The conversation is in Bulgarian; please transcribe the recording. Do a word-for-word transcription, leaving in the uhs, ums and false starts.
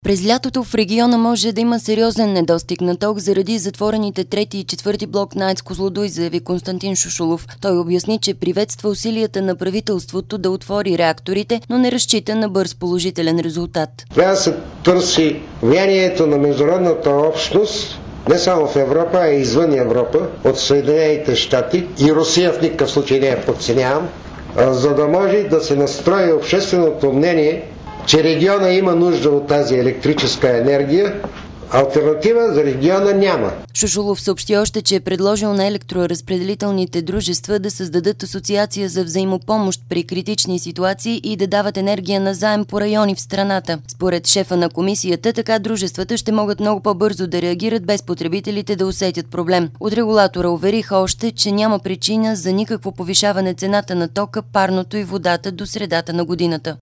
През лятото в региона може да има сериозен недостиг на ток заради затворените трети и четвърти блок на АЕЦ „Козлодуй“, заяви Константин Шушулов. Той обясни, че приветства усилията на правителството да отвори реакторите, но не разчита на бърз положителен резултат. Трябва да се търси влиянието на международната общност, не само в Европа, а и извън Европа, от Съединените щати, и Русия в никакъв случай не я подценявам, за да може да се настрои общественото мнение, че региона има нужда от тази електрическа енергия. Алтернатива за региона няма. Шушулов съобщи още, че е предложил на електроразпределителните дружества да създадат асоциация за взаимопомощ при критични ситуации и да дават енергия на заем по райони в страната. Според шефа на комисията, така дружествата ще могат много по-бързо да реагират, без потребителите да усетят проблем. От регулатора увериха още, че няма причина за никакво повишаване цената на тока, парното и водата до средата на годината.